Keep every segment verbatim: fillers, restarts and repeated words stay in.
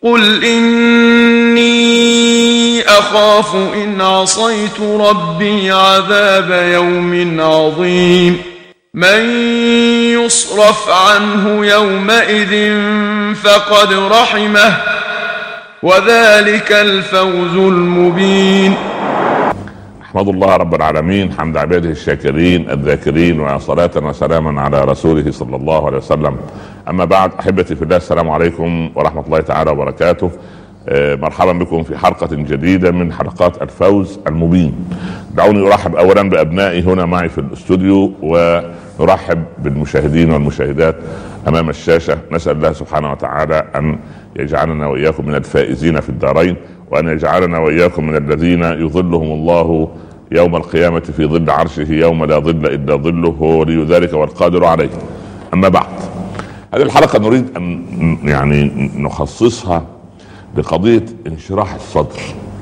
قل إني أخاف إن عصيت ربي عذاب يوم عظيم من يصرف عنه يومئذ فقد رحمه وذلك الفوز المبين. احمد الله رب العالمين حمد عباده الشاكرين الذاكرين، وصلاة وسلاما على رسوله صلى الله عليه وسلم. اما بعد، احبتي في الله، السلام عليكم ورحمة الله تعالى وبركاته. مرحبا بكم في حلقة جديدة من حلقات الفوز المبين. دعوني ارحب اولا بابنائي هنا معي في الاستوديو، ونرحب بالمشاهدين والمشاهدات امام الشاشة. نسأل الله سبحانه وتعالى ان يجعلنا واياكم من الفائزين في الدارين، وان يجعلنا واياكم من الذين يظلهم الله يوم القيامة في ظل عرشه يوم لا ظل الا ظله، ولي ذلك والقادر عليه. اما بعد، هذه الحلقة نريد ان يعني نخصصها لقضية انشراح الصدر،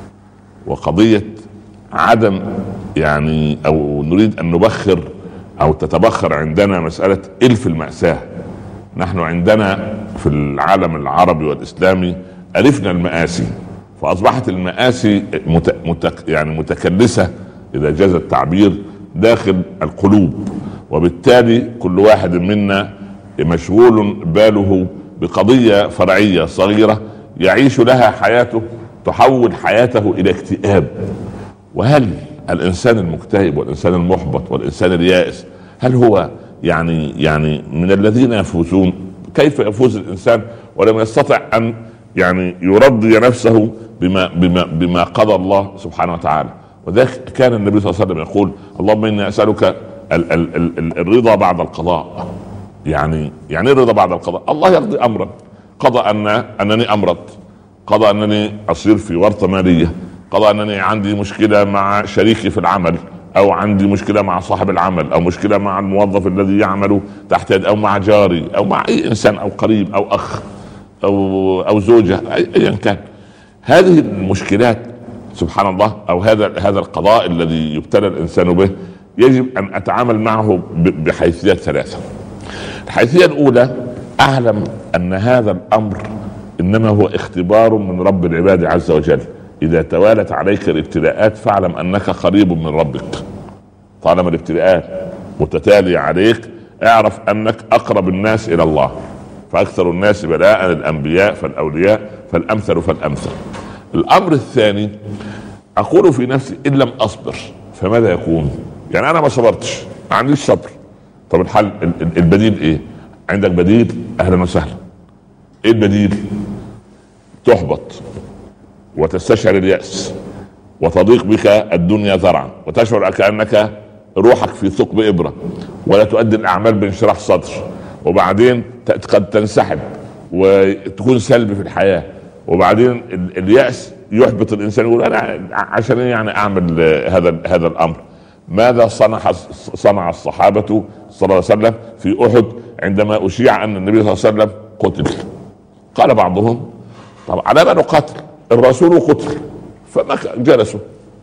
وقضية عدم يعني او نريد ان نبخر او تتبخر عندنا مسألة الف المأساة. نحن عندنا في العالم العربي والاسلامي الفنا المآسي، فاصبحت المآسي مت... مت... يعني متكلسة اذا جاز التعبير داخل القلوب، وبالتالي كل واحد منا مشغول باله بقضية فرعية صغيرة يعيش لها حياته، تحول حياته الى اكتئاب. وهل الانسان المكتئب والانسان المحبط والانسان اليائس هل هو يعني يعني من الذين يفوزون؟ كيف يفوز الانسان ولم يستطع ان يعني يرضي نفسه بما بما بما قضى الله سبحانه وتعالى؟ وذلك كان النبي صلى الله عليه وسلم يقول: اللهم اني اسالك ال ال ال الرضا بعد القضاء. يعني يعني الرضا بعد القضاء، الله يقضي امرا، قضى ان انني امرض، قضى انني اصير في ورطه ماليه، قضى انني عندي مشكله مع شريكي في العمل، او عندي مشكله مع صاحب العمل، او مشكله مع الموظف الذي يعمل تحت، او مع جاري، او مع اي انسان، او قريب، او اخ، او او زوجه، ايا كان. هذه المشكلات سبحان الله، او هذا هذا القضاء الذي يبتلى الانسان به، يجب ان اتعامل معه بحيثيات ثلاثه. الحيثيه الاولى: اعلم ان هذا الامر انما هو اختبار من رب العباد عز وجل. اذا توالت عليك الابتلاءات فاعلم انك قريب من ربك. طالما الابتلاءات متتالية عليك اعرف انك اقرب الناس الى الله. فاكثر الناس بلاء الانبياء فالاولياء فالامثل فالامثل. الامر الثاني: اقول في نفسي ان لم اصبر فماذا يكون؟ يعني انا ما صبرتش، ما عنديش صبر. طب الحل، البديل ايه؟ عندك بديل؟ اهلا وسهلا. ايه البديل؟ تحبط وتستشعر اليأس، وتضيق بك الدنيا ذرعا، وتشعر كأنك روحك في ثقب إبرة، ولا تؤدي الأعمال بانشراح صدر، وبعدين قد تنسحب وتكون سلبي في الحياة، وبعدين اليأس يحبط الإنسان، يقول أنا عشان يعني أعمل هذا هذا الأمر. ماذا صنع صنع الصحابة صلى الله عليه وسلم في أحد عندما أشيع أن النبي صلى الله عليه وسلم قتل؟ قال بعضهم: طب على ما نقاتل؟ الرسول قتل. فما جلسوا.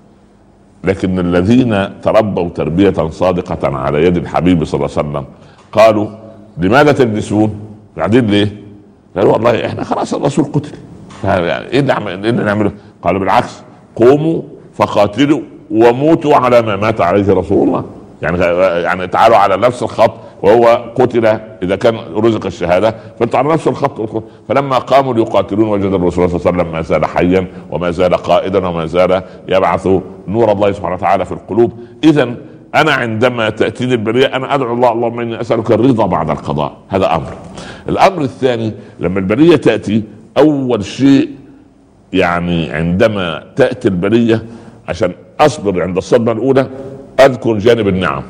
لكن الذين تربوا تربية صادقة على يد الحبيب صلى الله عليه وسلم قالوا: لماذا تجلسون؟ قاعدين ليه؟ قالوا: والله احنا خلاص الرسول قتل، يعني ايه اللي نعمله؟ قالوا: بالعكس، قوموا فقاتلوا وموتوا على ما مات عليه رسول الله. يعني يعني تعالوا على نفس الخط، وهو قتل اذا كان رزق الشهاده، فانتوا على نفس الخط. فلما قاموا ليقاتلون وجد الرسول صلى الله عليه وسلم ما زال حيا، وما زال قائدا، وما زال يبعث نور الله سبحانه وتعالى في القلوب. اذا انا عندما تاتيني البليه انا ادعو الله: اللهم اني اسالك الرضا بعد القضاء. هذا امر. الامر الثاني: لما البليه تاتي، اول شيء يعني عندما تاتي البليه، عشان اصبر عند الصدمه الاولى اذكر جانب النعم.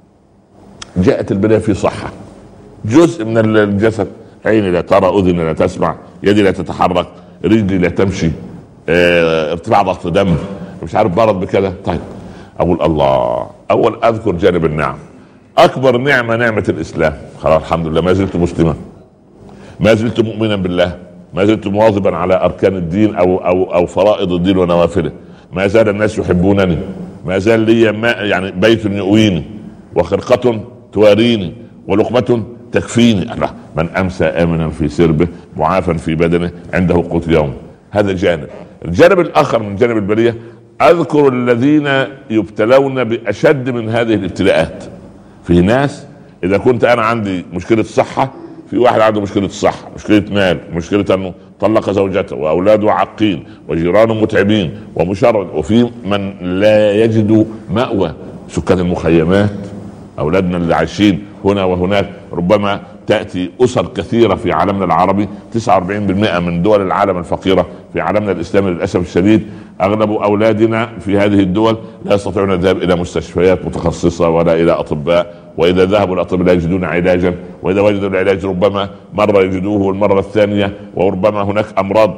جاءت البليه في صحه، جزء من الجسد، عيني لا ترى، اذني لا تسمع، يدي لا تتحرك، رجلي لا تمشي، اه ارتفاع ضغط دم، مش عارف برد بكذا. طيب اقول الله، اول اذكر جانب النعم. اكبر نعمه نعمه الاسلام. خلاص الحمد لله، ما زلت مسلما، ما زلت مؤمنا بالله، ما زلت مواظبا على اركان الدين او او او فرائض الدين ونوافله، ما زال الناس يحبونني، ما زال لي ما يعني بيت يؤويني، وخرقة تواريني، ولقمة تكفيني. لا، من امسى امنا في سربه معافا في بدنه عنده قوت يوم. هذا جانب. الجانب الاخر من جانب البليه، اذكر الذين يبتلون باشد من هذه الابتلاءات. في ناس اذا كنت انا عندي مشكله صحه، في واحد عنده مشكله صحه، مشكله مال، مشكله انه طلق زوجته واولاده عاقين وجيرانه متعبين ومشرد، وفي من لا يجد مأوى، سكان المخيمات، اولادنا اللي عايشين هنا وهناك. ربما تأتي أسر كثيرة في عالمنا العربي، تسعة وأربعين بالمئة من دول العالم الفقيرة في عالمنا الإسلامي للأسف الشديد، أغلب أولادنا في هذه الدول لا يستطيعون الذهاب إلى مستشفيات متخصصة ولا إلى أطباء، وإذا ذهبوا الأطباء لا يجدون علاجا، وإذا وجدوا العلاج ربما مرة يجدوه والمرة الثانية، وربما هناك أمراض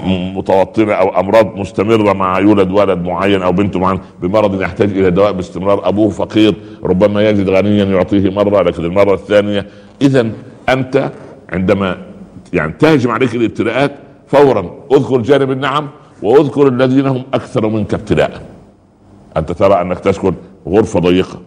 متوطنة أو أمراض مستمرة مع يولد ولد معين أو بنت معين بمرض يحتاج إلى دواء باستمرار، أبوه فقير ربما يجد غنيا يعطيه مرة لكن المرة الثانية. إذا أنت عندما يعني تهجم عليك الابتلاءات فورا اذكر جانب النعم واذكر الذين هم أكثر منك ابتلاء. أنت ترى أنك تسكن غرفة ضيقة،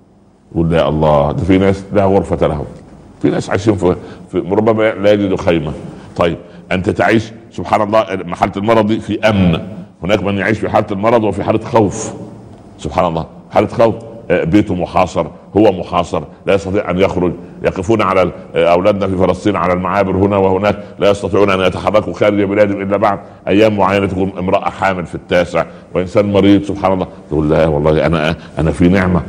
قول يا الله ده في ناس لا غرفة لهم، في ناس عايشين في, في ربما لا يجدوا خيمة. طيب أنت تعيش سبحان الله حالة المرض دي في أمن، هناك من يعيش في حالة المرض وفي حالة خوف. سبحان الله، حالة خوف، بيته محاصر، هو محاصر لا يستطيع ان يخرج، يقفون على اولادنا في فلسطين على المعابر هنا وهناك لا يستطيعون ان يتحركوا خارج بلادهم الا بعد ايام معينه، تكون امراه حامل في التاسع وانسان مريض سبحان الله، تقول لا والله انا انا في نعمه.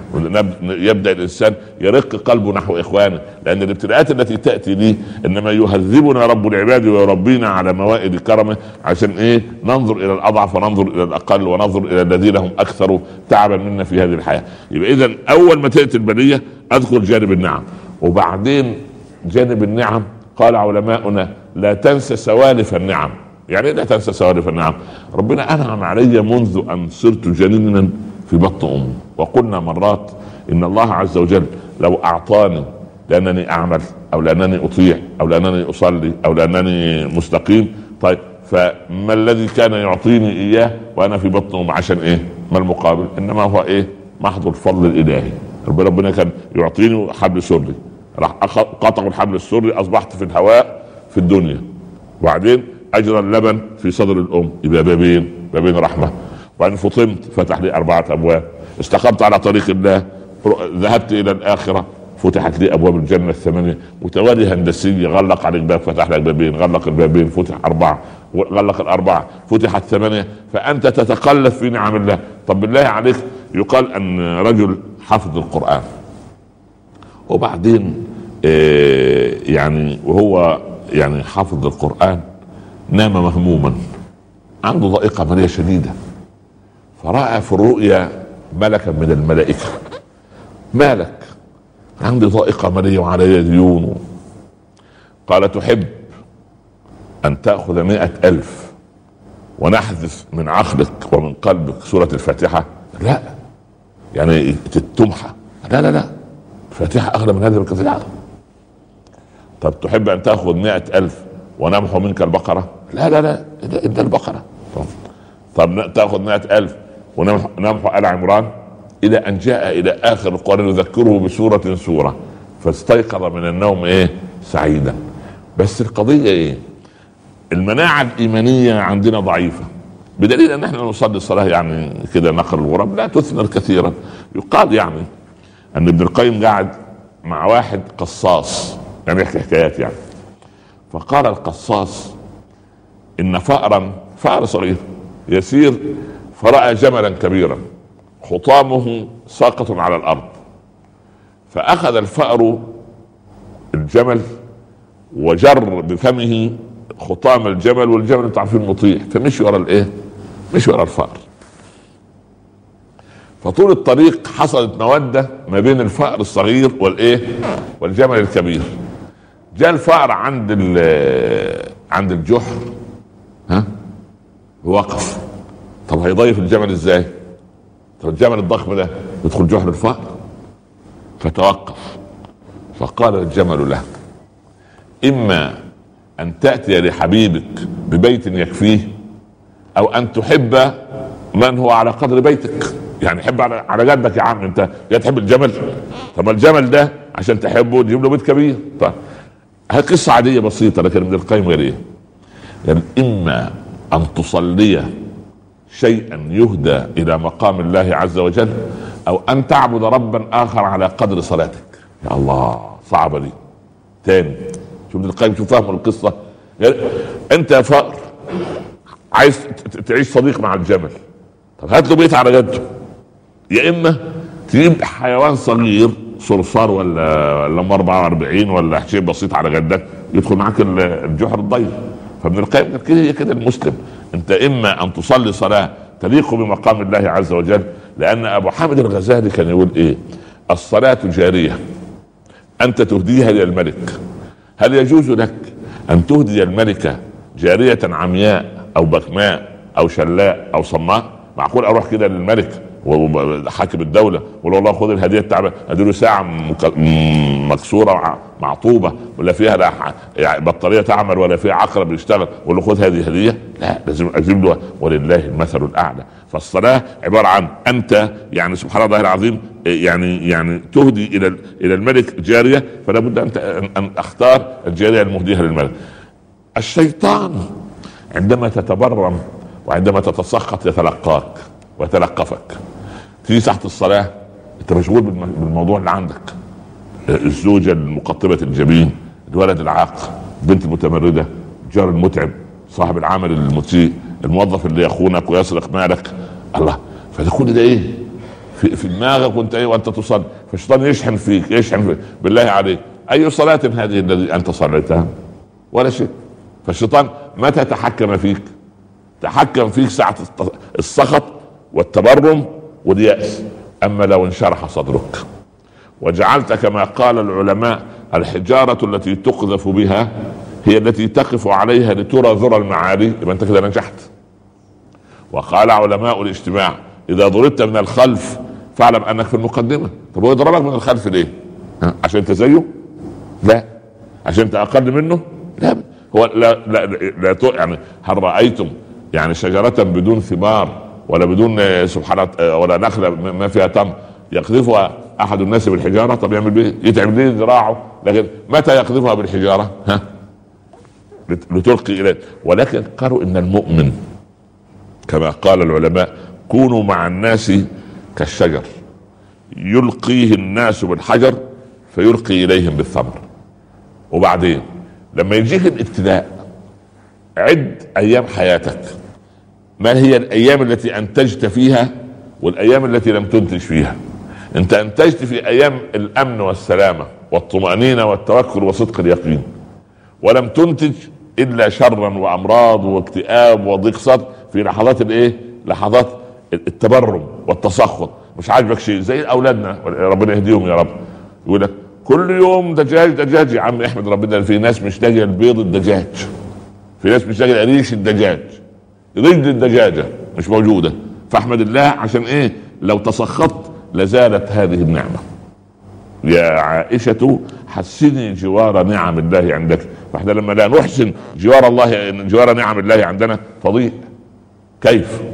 يبدا الانسان يرق قلبه نحو اخوانه، لان الابتلاءات التي تاتي لي انما يهذبنا رب العباد ويربينا على موائد كرمه، عشان ايه؟ ننظر الى الاضعف وننظر الى الاقل وننظر الى الذين هم اكثر تعبا منا في هذه الحياه. يبقى اذا اول ما تاتي البليه اذكر جانب النعم، وبعدين جانب النعم قال علماؤنا لا تنسى سوالف النعم. يعني ايه لا تنسى سوالف النعم؟ ربنا انعم علي منذ ان صرت جنينا في بطن امي، وقلنا مرات ان الله عز وجل لو اعطاني لانني اعمل او لانني اطيع او لانني اصلي او لانني مستقيم، طيب فما الذي كان يعطيني اياه وانا في بطن امي؟ عشان ايه؟ ما المقابل؟ انما هو ايه؟ محض الفضل الالهي. ربنا كان يعطيني حبل سري، راح قطعوا الحبل السري، اصبحت في الهواء في الدنيا، وبعدين اجرى اللبن في صدر الام، يبقى بابين بابين رحمه. وبعدين فطمت فتح لي اربعه ابواب، استقمت على طريق الله، ذهبت الى الاخره فتحت لي ابواب الجنه الثمانيه، متوالي هندسي، غلق عليك باب فتح لك بابين، غلق البابين فتح اربعه، غلق الاربعه فتحت ثمانيه، فانت تتقلب في نعم الله. طب بالله عليك، يقال ان رجل حفظ القرآن وبعدين إيه يعني وهو يعني حافظ القرآن نام مهموما، عنده ضائقة مالية شديدة، فرأى في الرؤيا ملكا من الملائكة، مالك؟ عندي ضائقة مالية وعلي ديون. قال تحب أن تأخذ مئة ألف ونحذف من عقلك ومن قلبك سورة الفاتحة؟ لا، يعني تمحى، لا لا لا، الفاتحة أغلى من هذا بكثير. طب تحب أن تأخذ مئة ألف ونمحو منك البقرة؟ لا لا لا، إلا البقرة. طب تأخذ مئة ألف ونمحو آل عمران؟ إلى أن جاء إلى آخر القرآن يذكره بسورة سورة، فاستيقظ من النوم إيه؟ سعيدا. بس القضية إيه؟ المناعة الإيمانية عندنا ضعيفة، بدليل ان احنا نصلي الصلاه يعني كده نقر الغراب لا تثمر كثيرا. يقال يعني ان ابن القيم قاعد مع واحد قصاص، يعني يحكي حكايات يعني، فقال القصاص ان فأرا فأر صغير يسير فرأى جملا كبيرا خطامه ساقط على الارض، فاخذ الفأر الجمل وجر بفمه خطام الجبل، والجبل تعرفين مطيع، فمشي ورا الايه؟ مشي ورا الفأر. فطول الطريق حصلت مودة ما بين الفأر الصغير والايه؟ والجمل الكبير. جاء الفأر عند عند الجحر، ها؟ وقف. طب هيضيف الجمل ازاي؟ طب الجمل الضخم ده يدخل جحر الفأر، فتوقف. فقال الجمل له اما ان تأتي لحبيبك ببيت يكفيه، او ان تحب من هو على قدر بيتك. يعني حب على على جدك يا عم، انت جاي تحب الجمل؟ طب الجمل ده عشان تحبه تجيب له بيت كبير. طيب هذه قصه عاديه بسيطه، لكن ابن القيم قال ايه؟ يعني اما ان تصلي شيئا يهدى الى مقام الله عز وجل، او ان تعبد ربا اخر على قدر صلاتك. يا الله صعبه دي. تاني شوف ابن القيم، شوف فهم القصه. يعني انت يا فقر عايز تعيش صديق مع الجمل، طب هات له بيت على جده. يا اما تجيب حيوان صغير صرصار ولا ولا أربعة وأربعين ولا شيء بسيط على جدك يدخل معاك الجحر الضيق. فابن القيم قال كده هي كده المسلم، انت اما ان تصلي صلاه تليق بمقام الله عز وجل، لان ابو حامد الغزالي كان يقول ايه؟ الصلاه جاريه انت تهديها الى الملك. هل يجوز لك ان تهدي الملكه جاريه عمياء او بكماء او شلاء او صماء؟ معقول اروح كده للملك وحاكم الدوله ولا والله خذ الهديه التعبانه، اديله ساعه مكسوره معطوبه ولا فيها لا يعني بطاريه تعمل ولا فيها عقرب يشتغل ولا خذ هذه هديه؟ لا، لازم اجيب له. ولله المثل الاعلى. فالصلاه عباره عن انت يعني سبحان الله العظيم يعني يعني تهدي الى الى الملك جاريه، فلا بد ان ان اختار الجاريه المهديها للملك. الشيطان عندما تتبرم وعندما تتسخط يتلقاك ويتلقفك. تيجي ساعة الصلاة انت مشغول بالموضوع اللي عندك، الزوجة المقطبة الجبين، الولد العاق، البنت المتمردة، الجار المتعب، صاحب العمل المسيء، الموظف اللي يخونك ويسرق مالك. الله، فده كل ده ايه في, في دماغك وانت ايه وانت تصلي. فالشيطان يشحن فيك يشحن فيك. بالله عليك اي صلاة هذه الذي انت صليتها؟ ولا شيء. فالشيطان متى تحكم فيك؟ تحكم فيك ساعة السخط والتبرم واليأس. اما لو انشرح صدرك وجعلت كما قال العلماء الحجارة التي تقذف بها هي التي تقف عليها لترى ذرى المعالي، يبقى انت كده نجحت. وقال علماء الاجتماع اذا ضربت من الخلف فاعلم انك في المقدمة. طب هو يضربك من الخلف ليه؟ عشان انت زيه؟ لا. عشان انت اقل منه؟ لا. هو لا لا, لا, لا يعني هل رأيتم يعني شجرة بدون ثمار ولا بدون سبحان ولا نخلة ما فيها تمر يقذفها احد الناس بالحجارة؟ طب يعمل بيه؟ يتعب ليه ذراعه؟ لكن متى يقذفها بالحجارة؟ ها لتلقي اليه. ولكن قالوا ان المؤمن كما قال العلماء كونوا مع الناس كالشجر يلقيه الناس بالحجر فيلقي اليهم بالثمر. وبعدين لما يجيك الابتلاء عد ايام حياتك، ما هي الايام التي انتجت فيها والايام التي لم تنتج فيها. انت انتجت في ايام الامن والسلامة والطمأنينة والتوكل وصدق اليقين، ولم تنتج الا شرا وامراض واكتئاب وضيق صدر في لحظات الايه لحظات التبرم والتسخط. مش عاجبك شيء زي اولادنا ربنا يهديهم يا رب، يقول لك كل يوم دجاج دجاج. يا عم احمد ربنا في ناس مش لاقيه البيض الدجاج، في ناس مش لاقيه ريش الدجاج، رجل الدجاجه مش موجوده. فاحمد الله عشان ايه؟ لو تسخطت لزالت هذه النعمه. يا عائشه حسني جوار نعم الله عندك. فاحنا لما لا نحسن جوار الله جوار نعم الله عندنا فضيء. كيف؟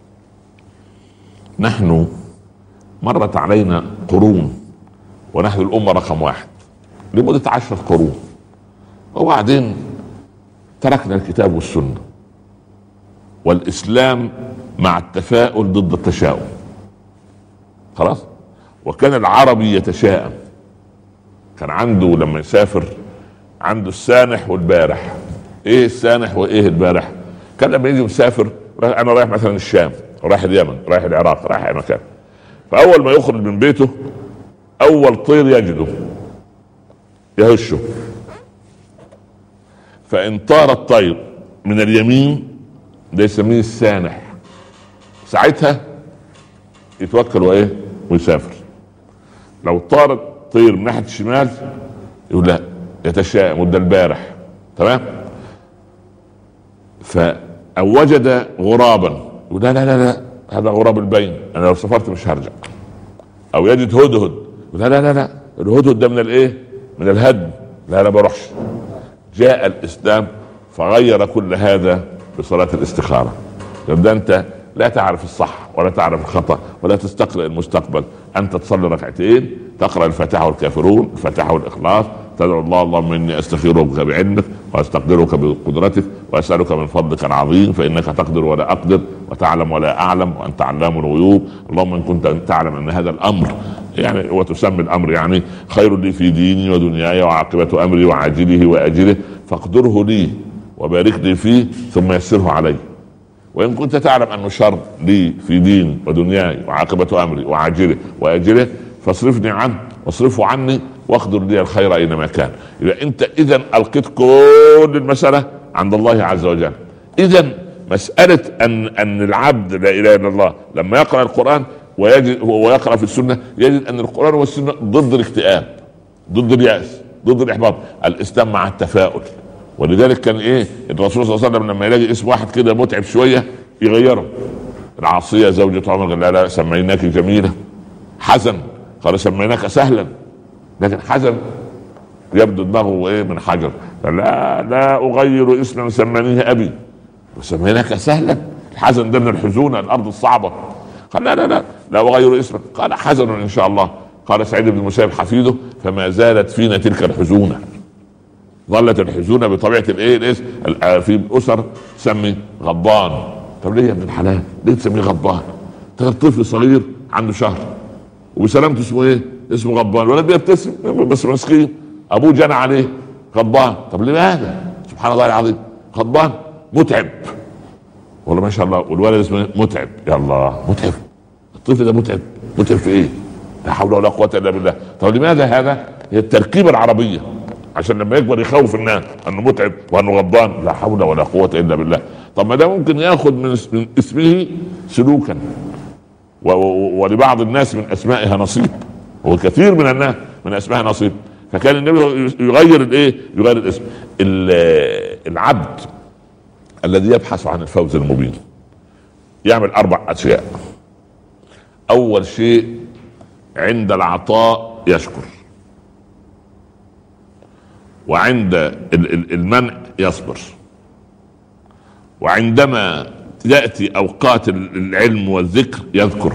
نحن مرت علينا قرون ونحن الأمة رقم واحد لمدة عشرة قرون، وبعدين تركنا الكتاب والسنة والإسلام مع التفاؤل ضد التشاؤم. خلاص. وكان العربي يتشائم، كان عنده لما يسافر عنده السانح والبارح. ايه السانح وايه البارح؟ كان لما يجي مسافر انا رايح مثلا الشام، رايح اليمن، رايح العراق، رايح اي مكان، فاول ما يخرج من بيته اول طير يجده يهشه، فان طار الطير من اليمين ده يسميه السانح، ساعتها يتوكل وايه ويسافر. لو طار الطير من ناحيه الشمال يقول لا يتشائم وده البارح. تمام. فأو وجد غرابا يقول لا لا لا لا هذا غراب البين انا لو سافرت مش هرجع. او يجد هدهد لا لا لا لا الهدهد ده من الايه من الهدم، لا لا بروحش. جاء الاسلام فغير كل هذا بصلاة الاستخارة. ده انت لا تعرف الصح ولا تعرف الخطأ ولا تستقرأ المستقبل. أنت تصلي ركعتين، تقرأ الفاتحة والكافرون، الفاتحة والإخلاص، تدعو الله اللهم إني أستخيرك بعلمك وأستقدرك بقدرتك وأسألك من فضلك العظيم فإنك تقدر ولا أقدر وتعلم ولا أعلم وأنت علام الغيوب. اللهم إن كنت تعلم أن هذا الأمر يعني وتسمي الأمر يعني خير لي في ديني ودنياي وعاقبة أمري وعاجله وآجله فاقدره لي وبارك لي فيه ثم يسره علي. وإن كنت تعلم أنه شر لي في ديني ودنياي وعاقبة أمري وعاجله وآجله فاصرفني عنه واصرفه عني واقدر لي الخير أينما كان. إذا أنت إذا ألقيت كل المسألة عند الله عز وجل. إذا مسألة أن أن العبد لا إله إلا الله لما يقرأ القرآن ويجد ويقرأ في السنة يجد أن القرآن والسنة ضد الاكتئاب، ضد اليأس، ضد الإحباط. الإسلام مع التفاؤل. ولذلك كان ايه الرسول صلى الله عليه وسلم لما يلاقي اسم واحد كده متعب شويه يغيره. العاصيه زوجة عمر قال لا لا سميناك جميله. حزن قال سميناك سهلا. لكن حزن يبدو دماغه ايه من حجر. لا لا اغير اسما سمانيه ابي وسميناك سهلا. الحزن ده من الحزون الارض الصعبه. قال لا لا لا لا اغير اسما. قال حزن ان شاء الله. قال سعيد بن المسيب حفيده فما زالت فينا تلك الحزونه. ظلت الحزونه بطبيعه الايه الاسم. في اسر تسمي غضبان. طب ليه يا ابن الحلال ليه تسميه غضبان؟ طفل صغير عنده شهر وبسلامته اسمه ايه؟ اسمه غضبان. الولد بيبتسم بس مسكين ابوه جنى عليه غضبان. طب لماذا؟ سبحان الله العظيم غضبان متعب والله ما شاء الله. والولد اسمه متعب. يا الله متعب. الطفل ده متعب. متعب في ايه؟ لا حول ولا قوه الا بالله. طب لماذا هذا؟ هي التركيبه العربيه عشان لما يكبر يخوف الناس انه متعب وانه غضبان. لا حول ولا قوه الا بالله. طب ما ده ممكن ياخذ من اسمه سلوكا ولبعض الناس من اسمائها نصيب وكثير من الناس من اسمائها نصيب. فكان النبي يغير الايه؟ يغير الاسم. العبد الذي يبحث عن الفوز المبين يعمل اربع اشياء. اول شيء عند العطاء يشكر، وعند المنع يصبر، وعندما يأتي أوقات العلم والذكر يذكر،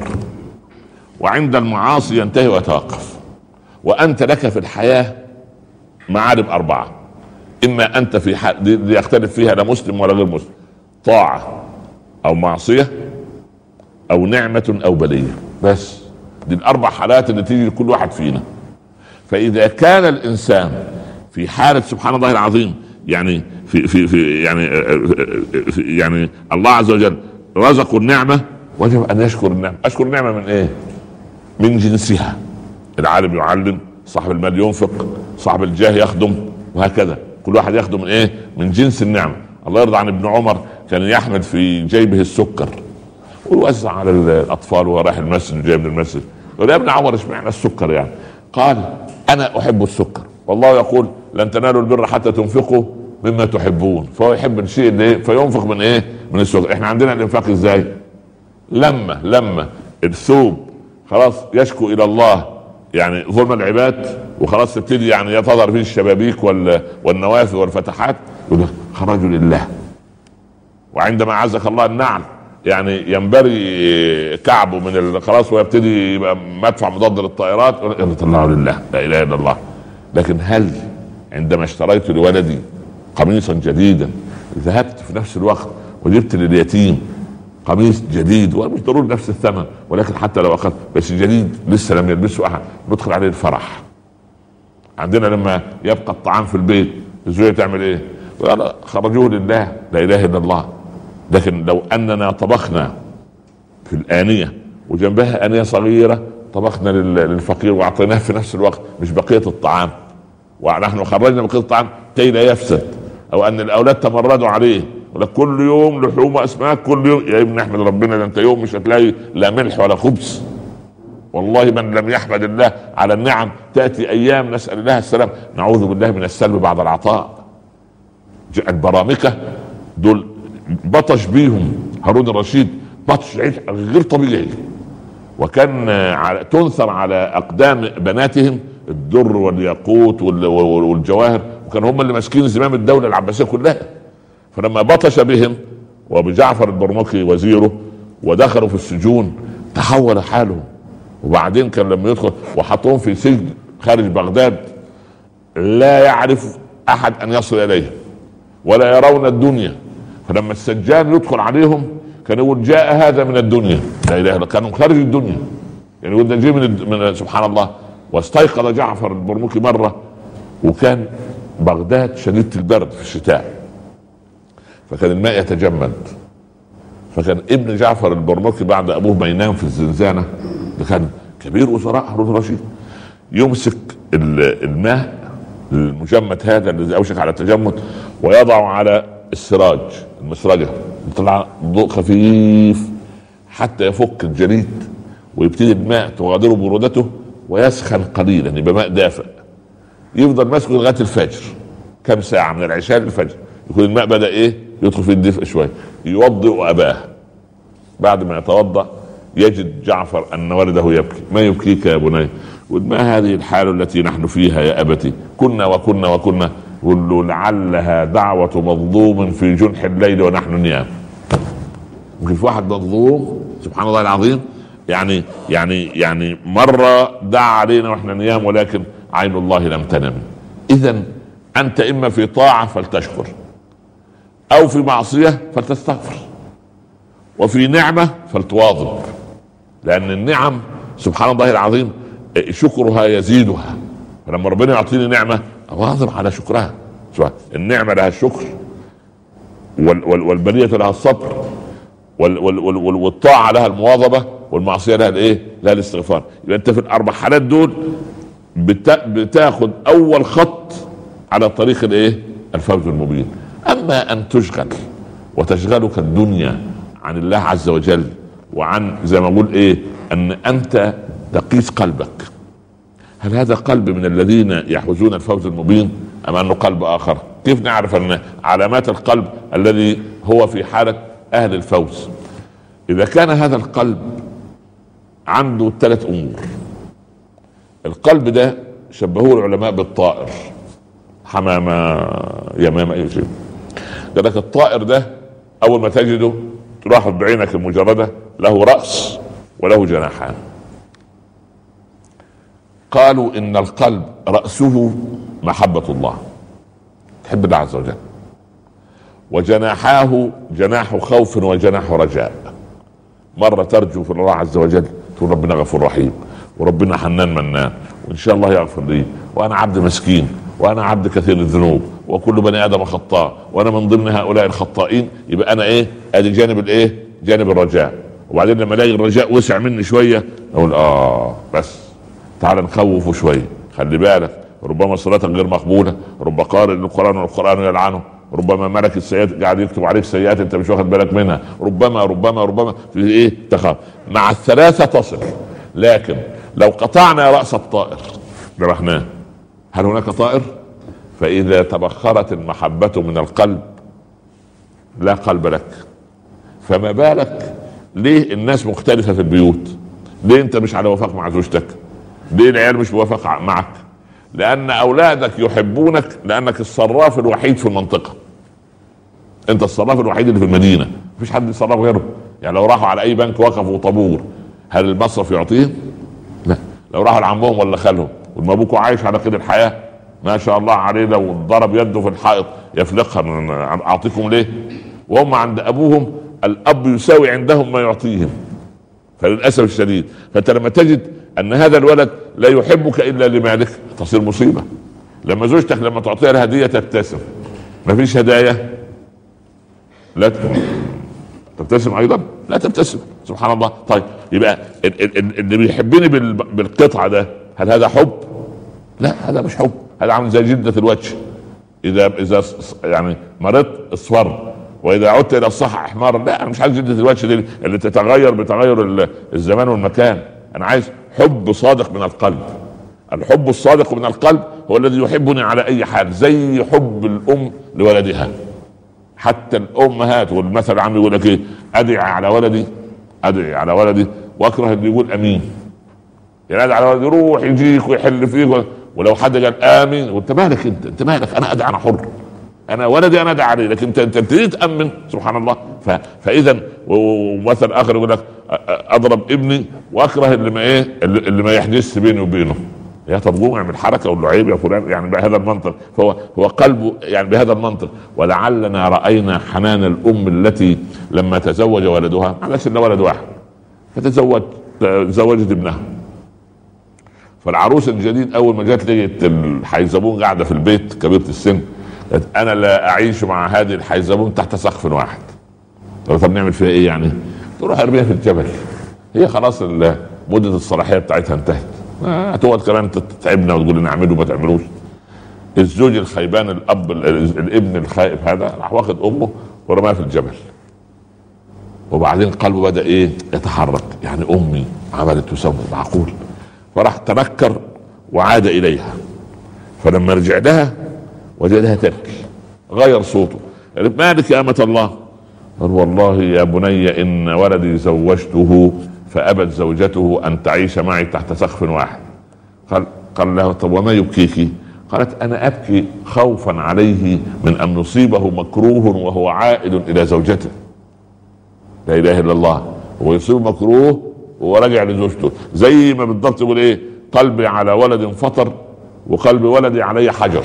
وعند المعاصي ينتهي ويتوقف. وأنت لك في الحياة معارب أربعة. إما أنت في حال دي يختلف فيها لا مسلم ولا غير مسلم، طاعة أو معصية أو نعمة أو بلية. بس دي الأربع حالات اللي تيجي لكل واحد فينا. فإذا كان الإنسان في حالة سبحان الله العظيم يعني في في في يعني في يعني الله عز وجل رزقه النعمة وجب أن يشكر النعمة. أشكر النعمة من إيه؟ من جنسها. العالم يعلم، صاحب المال ينفق، صاحب الجاه يخدم، وهكذا كل واحد يخدم من إيه؟ من جنس النعمة. الله يرضى عن ابن عمر كان يحمل في جيبه السكر ويوزع على الأطفال وهو رايح المسجد جاي من المسجد. يقول يا ابن عمر اشمعنى السكر يعني؟ قال أنا أحب السكر والله يقول لن تنالوا البر حتى تنفقوا مما تحبون. فهو يحب الشيء اللي إيه؟ فينفق من ايه؟ من السكر. احنا عندنا الانفاق ازاي؟ لما لما الثوب خلاص يشكو الى الله يعني ظلم العباد وخلاص تبتدي يعني يتظهر فيه الشبابيك والنوافذ والفتحات يقول خرجوا لله. وعندما عزك الله النعل يعني ينبري كعبه من خلاص ويبتدي يبقى مدفع مضاد للطائرات يطلعوا لله لا اله الا الله. لكن هل عندما اشتريت لولدي قميصا جديدا ذهبت في نفس الوقت وجبت لليتيم قميص جديد ومش ضروري نفس الثمن ولكن حتى لو اخذت بس جديد لسه لم يلبسه احد ندخل عليه الفرح. عندنا لما يبقى الطعام في البيت الزوجة تعمل ايه؟ خرجوه لله لا اله الا الله. لكن لو اننا طبخنا في الآنية وجنبها آنية صغيرة طبخنا للفقير واعطيناه في نفس الوقت مش بقية الطعام ونحن خرجنا بقية الطعام كي لا يفسد او ان الاولاد تمردوا عليه ولا كل يوم لحوم واسماك كل يوم. يا ابن احمد ربنا ده انت يوم مش هتلاقي لا ملح ولا خبز. والله من لم يحمد الله على النعم تأتي ايام نسأل الله السلام نعوذ بالله من السلب بعد العطاء. البرامكة دول بطش بيهم هارون الرشيد بطش غير طبيعي وكان تنثر على اقدام بناتهم الدر والياقوت والجواهر وكان هم اللي ماسكين زمام الدولة العباسية كلها. فلما بطش بهم وبجعفر البرمكي وزيره ودخلوا في السجون تحول حالهم. وبعدين كان لما يدخل وحطوهم في سجن خارج بغداد لا يعرف احد ان يصل اليه ولا يرون الدنيا، فلما السجان يدخل عليهم كان يقول جاء هذا من الدنيا، لا اله الا، كانوا خارج الدنيا، يعني يقول ده جاي من, من سبحان الله. واستيقظ جعفر البرمكي مره وكان بغداد شديدة البرد في الشتاء، فكان الماء يتجمد، فكان ابن جعفر البرمكي بعد ابوه ما ينام في الزنزانه، ده كان كبير وزراء هارون الرشيد، يمسك الماء المجمد هذا الذي اوشك على التجمد ويضع على السراج المسرجه، يطلع ضوء خفيف حتى يفك الجليد ويبتدي الماء تغادره برودته ويسخن قليلا، يبقى ماء دافئ، يفضل ماسكه لغايه الفجر، كم ساعه من العشاء للفجر، يكون الماء بدا ايه يدخل في الدفء شويه، يوضئ اباه. بعد ما يتوضا يجد جعفر ان ولده يبكي. ما يبكيك يا بني؟ ما هذه الحال التي نحن فيها يا ابتي؟ كنا وكنا وكنا. قل له لعلها دعوه مظلوم في جنح الليل ونحن نيام. ممكن في واحد مظلوم سبحان الله العظيم يعني يعني يعني مره دعا علينا واحنا نيام، ولكن عين الله لم تنم. اذا انت اما في طاعه فلتشكر، او في معصيه فلتستغفر، وفي نعمه فلتواظب، لان النعم سبحان الله العظيم شكرها يزيدها. فلما ربنا يعطيني نعمه اواظب على شكرها. النعمه لها الشكر، والبليه لها الصبر، والطاعه لها المواظبه، والمعصيه لها الايه؟ لها الاستغفار. يبقى انت في الاربع حالات دول بتاخد اول خط على طريق الايه؟ الفوز المبين. اما ان تشغل وتشغلك الدنيا عن الله عز وجل، وعن زي ما اقول ايه ان انت تقيس قلبك، هل هذا قلب من الذين يحوزون الفوز المبين ام انه قلب اخر؟ كيف نعرف ان علامات القلب الذي هو في حالة اهل الفوز؟ اذا كان هذا القلب عنده ثلاث امور. القلب ده شبهوه العلماء بالطائر، حمامة يمامة اي شيء. لذلك الطائر ده اول ما تجده تلاحظ بعينك المجردة له رأس وله جناحان. قالوا ان القلب رأسه محبة الله، تحب الله عز وجل، وجناحاه جناح خوف وجناح رجاء. مرة ترجو في الله عز وجل تقول ربنا غفور رحيم، وربنا حنان منان، وان شاء الله يغفر لي، وانا عبد مسكين، وانا عبد كثير الذنوب، وكل بني ادم خطاء، وانا من ضمن هؤلاء الخطائين. يبقى انا ايه؟ ادي جانب الايه؟ جانب الرجاء. وبعدين لما الاقي الرجاء وسع مني شويه اقول اه بس تعال نخوفه شويه، خلي بالك ربما صلاتك غير مقبوله، رب قارئ للقران والقران يلعنه، ربما ملك السيئات قاعد يكتب عليك سيئات انت مش واخد بالك منها، ربما ربما ربما في ايه؟ تخاف. مع الثلاثه تصل. لكن لو قطعنا راس الطائر ذبحناه، هل هناك طائر؟ فاذا تبخرت المحبه من القلب لا قلب لك. فما بالك ليه الناس مختلفه في البيوت؟ ليه انت مش على وفاق مع زوجتك؟ ليه العيال مش موافق معك؟ لان اولادك يحبونك لانك الصراف الوحيد في المنطقه. انت الصراف الوحيد اللي في المدينه، مفيش حد يصرف غيره. يعني لو راحوا على اي بنك وقفوا طابور، هل المصرف يعطيهم؟ لا. لو راحوا لعمهم ولا خالهم، وما ابوكوا عايش على قيد الحياه ما شاء الله عليه، لو ضرب يده في الحائط يفلقها، اعطيكم ليه؟ وهم عند ابوهم الاب يساوي عندهم ما يعطيهم. فللاسف الشديد فانت لما تجد ان هذا الولد لا يحبك الا لمالك تصير مصيبه. لما زوجتك لما تعطيها الهديه تبتسم، ما فيش هدايا لا تبتسم ايضا، لا تبتسم سبحان الله. طيب يبقى اللي بيحبني بالقطعه ده هل هذا حب؟ لا، هذا مش حب، هذا عامل زي جلدة الوجه، اذا اذا يعني مرضت اصفر، واذا عدت الى الصحة احمر. لا، انا مش عايز جلدة الوجه دي اللي تتغير بتغير الزمان والمكان. انا عايز حب صادق من القلب. الحب الصادق من القلب هو الذي يحبني على اي حال، زي حب الام لولدها. حتى الامهات، والمثل العام يقول لك ايه؟ ادعي على ولدي، ادعي على ولدي واكره اللي يقول امين. يعني على ولدي يروح يجيك ويحل فيك، ولو حد قال امين وانت مالك؟ انت انت مالك؟ انا ادعي، انا حر. انا ولدي انا ادعي عليه، لكن انت انت تريد تامن. سبحان الله. فاذا ومثل اخر يقول لك اضرب ابني واكره اللي ما ايه اللي ما يحدث بيني وبينه. يا طب قوم اعمل حركه وقول له عيب يا فلان، يعني بهذا المنطق. فهو هو قلبه يعني بهذا المنطق. ولعلنا راينا حنان الام التي لما تزوج ولدها، معلش الا ولد واحد، فتزوج تزوجت ابنها. فالعروس الجديد اول ما جت لقيت الحيزبون قاعده في البيت كبيره السن، قالت انا لا اعيش مع هذه الحيزبون تحت سقف واحد. طب نعمل فيها ايه يعني؟ تروح ارميها في الجبل، هي خلاص مده الصلاحيه بتاعتها انتهت. هتقعد كمان تتعبنا وتقول لنا اعملوا ما تعملوش. الزوج الخيبان الاب الابن الخائب هذا راح واخد امه ورماها في الجبل. وبعدين قلبه بدا ايه يتحرك، يعني امي عملت وسوت معقول. فراح تنكر وعاد اليها. فلما رجع لها وجدها تبكي، غير صوته، قالت مالك يا امة الله؟ قال والله يا بني ان ولدي زوجته فابت زوجته ان تعيش معي تحت سقف واحد. قال قال له طب وما يبكيك؟ قالت انا ابكي خوفا عليه من ان يصيبه مكروه وهو عائد الى زوجته. لا اله الا الله. هو يصيب مكروه وهو راجع لزوجته، زي ما بالضبط يقول ايه قلبي على ولد فطر وقلب ولدي علي حجر.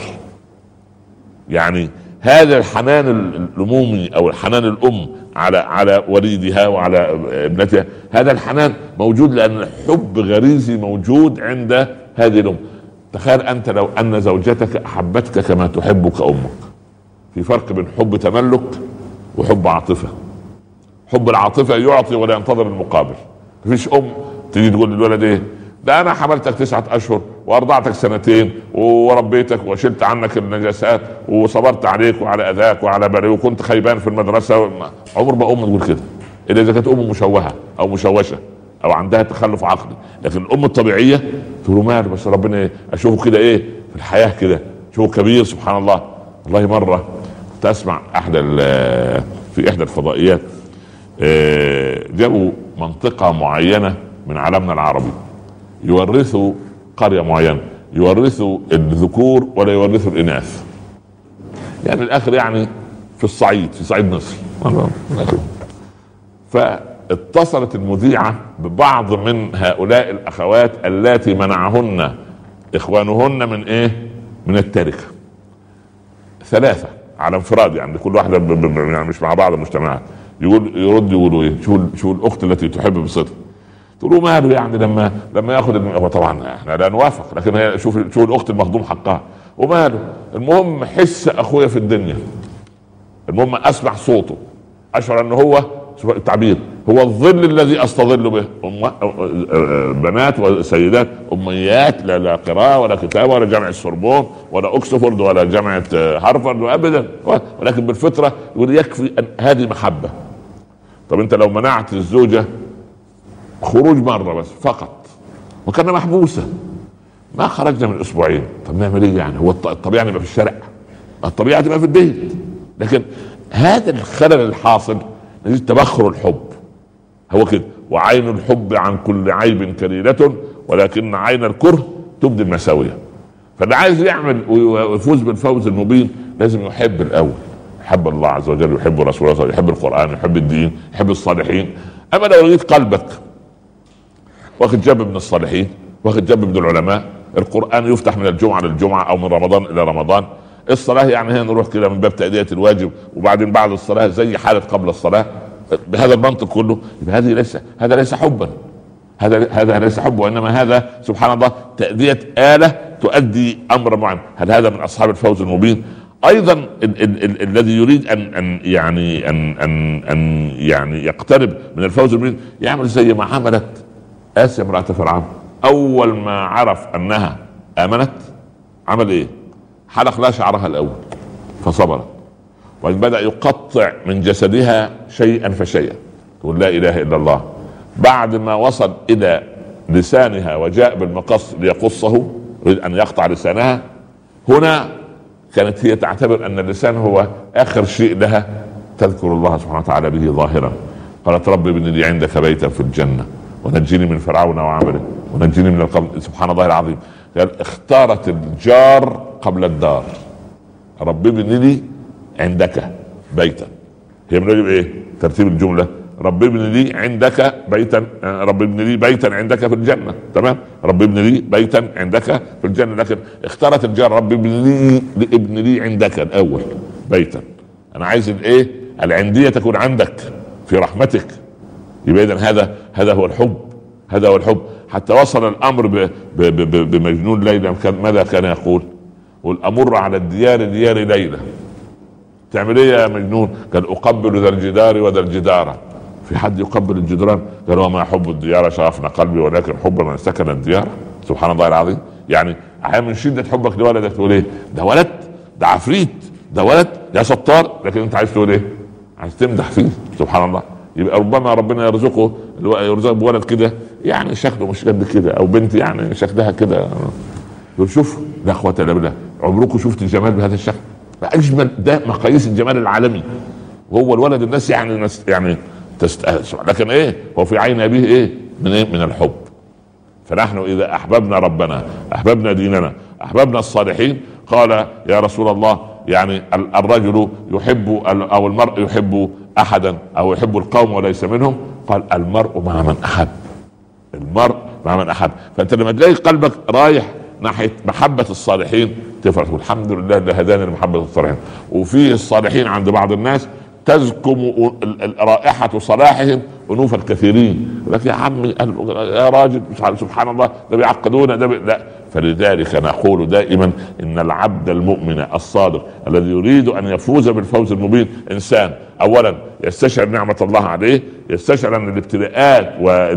يعني هذا الحنان الامومي او الحنان الام على على وليدها وعلى ابنتها، هذا الحنان موجود لان الحب غريزي موجود عند هذه الام. تخيل انت لو ان زوجتك احبتك كما تحبك امك. في فرق بين حب تملك وحب عاطفه. حب العاطفه يعطي ولا ينتظر المقابل. مفيش ام تيجي تقول للولد ايه ده انا حملتك تسعة اشهر وارضعتك سنتين وربيتك وشلت عنك النجاسات وصبرت عليك وعلى اذاك وعلى بري وكنت خيبان في المدرسه. عمر ما ام تقول كده الا اذا كانت ام مشوهه او مشوشه او عندها تخلف عقلي. لكن الام الطبيعيه تقول مال بس ربنا إيه؟ اشوفه كده ايه في الحياه كده شوفه كبير سبحان الله. والله مره تسمع احد في احدى الفضائيات جابوا منطقه معينه من عالمنا العربي يورثوا قرية معينة، يورثوا الذكور ولا يورثوا الإناث. يعني الآخر يعني في الصعيد في صعيد مصر. فاتصلت المذيعة ببعض من هؤلاء الأخوات التي منعهن إخوانهن من إيه؟ من التركة. ثلاثة على انفراد، يعني كل واحدة يعني مش مع بعض المجتمعات. يقول يرد يقولوا إيه؟ شو شو الأخت التي تحب بصدق. تقولوا ماله يعني لما لما ياخذ الم... طبعا احنا لا نوافق، لكن هي شوف شوف الاخت المخدوم حقها وماله. المهم حس اخويا في الدنيا، المهم اسمع صوته، اشعر انه هو التعبير هو الظل الذي استظل به. أم... بنات وسيدات اميات، لا لا قراءه ولا كتابه ولا جامعه السوربون ولا اوكسفورد ولا جامعه هارفارد ابدا، ولكن بالفطره يقول يكفي أن هذه محبه. طب انت لو منعت الزوجه خروج مره بس فقط وكان محبوسه ما خرجنا من اسبوعين، طب نعمل ايه يعني؟ هو الطبيعي يبقى في الشارع، الطبيعي تبقى في البيت. لكن هذا الخلل الحاصل نجد تبخر الحب هو كده. وعين الحب عن كل عيب كليلة ولكن عين الكره تبدي المساوية. فاللي عايز يعمل ويفوز بالفوز المبين لازم يحب الاول، يحب الله عز وجل ويحب رسول الله، يحب القرآن، يحب الدين، يحب الصالحين. اما لو لقيت قلبك واخد جنب من الصالحين واخد جنب من العلماء، القرآن يفتح من الجمعة للجمعة او من رمضان الى رمضان، الصلاة يعني هي نروح كده من باب تأدية الواجب وبعدين بعد الصلاة زي حالة قبل الصلاة، بهذا المنطق كله، يبقى هذه ليس هذا ليس حبا، هذا هذا ليس حب، وانما هذا سبحان الله تأدية آلة تؤدي امر معين. هل هذا من اصحاب الفوز المبين؟ ايضا ال- ال- ال- الذي يريد ان ان يعني ان ان ان يعني يقترب من الفوز المبين يعمل زي ما عملت آسيا امرأة فرعون. اول ما عرف انها امنت عمل ايه؟ حلق لا شعرها الاول فصبرت، وبعدين بدأ يقطع من جسدها شيئا فشيئا تقول لا اله الا الله. بعد ما وصل الى لسانها وجاء بالمقص ليقصه يريد ان يقطع لسانها، هنا كانت هي تعتبر ان اللسان هو اخر شيء لها تذكر الله سبحانه وتعالى به ظاهرا. قالت رب ابن لي عندك بيتا في الجنة ونجيني من فرعون وعمله ونجيني من القوم. سبحان الله العظيم. قال اختارت الجار قبل الدار. رب ابن لي عندك بيتا. هي من واجب ايه؟ ترتيب الجمله. رب ابن لي عندك بيتا، رب ابن لي بيتا عندك في الجنه، تمام؟ رب ابن لي بيتا عندك في الجنه، لكن اختارت الجار رب ابن لي ابن لي عندك الاول بيتا. انا عايز الايه؟ العنديه تكون عندك في رحمتك. يبقى اذا هذا هذا هو الحب، هذا هو الحب. حتى وصل الامر ب ب ب بمجنون ليلى، ماذا كان يقول؟ قل امر على الديار ديار ليلى. تعمل ايه يا مجنون؟ قال اقبل ذا الجدار وذا الجدار. في حد يقبل الجدران؟ قال وما حب الديار شغفنا قلبي ولكن حب من سكن الديار. سبحان الله العظيم. يعني احيانا من شده حبك لولدك تقول ايه؟ ده ولد، ده عفريت، ده ولد يا ستار، لكن انت عايز تقول ايه؟ عايز تمدح فيه. سبحان الله. يبقى ربما ربنا يرزقه يرزقه بولد كده يعني شكله مش قد كده، او بنت يعني شكلها كده، يقول شوف لا قوه الا بالله، عمركم شفت الجمال بهذا الشكل؟ اجمل، ده مقاييس الجمال العالمي. وهو الولد الناس يعني يعني تست... لكن ايه هو في عين ابيه ايه؟ من ايه؟ من الحب. فنحن اذا احببنا ربنا، احببنا ديننا، احببنا الصالحين. قال يا رسول الله يعني الرجل يحب او المرء يحب احدا او يحب القوم وليس منهم. قال المرء مع من احب، المرء مع من احب. فانت لما تلاقي قلبك رايح ناحيه محبه الصالحين تفرح، تقول الحمد لله اللي هداني لمحبه الصالحين. وفي الصالحين عند بعض الناس تزكم رائحه صلاحهم انوف الكثيرين. لك يا عمي يا راجل سبحان الله ده بيعقدونا ده بي... لا. فلذلك نقول دائما ان العبد المؤمن الصادق الذي يريد ان يفوز بالفوز المبين انسان اولا يستشعر نعمه الله عليه، يستشعر ان الابتلاءات